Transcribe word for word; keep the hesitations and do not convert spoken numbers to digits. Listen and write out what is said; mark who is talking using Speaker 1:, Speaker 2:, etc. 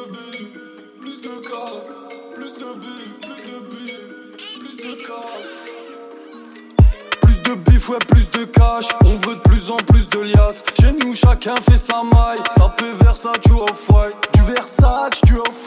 Speaker 1: de bif, plus de cas, plus de bif, plus de bif, plus de cas. Plus de bif, ouais, plus de cash. On veut de plus en plus de liasses. Chez nous, chacun fait sa maille. Ça peut Versace ou Off-White. Du Versace, du Off-White.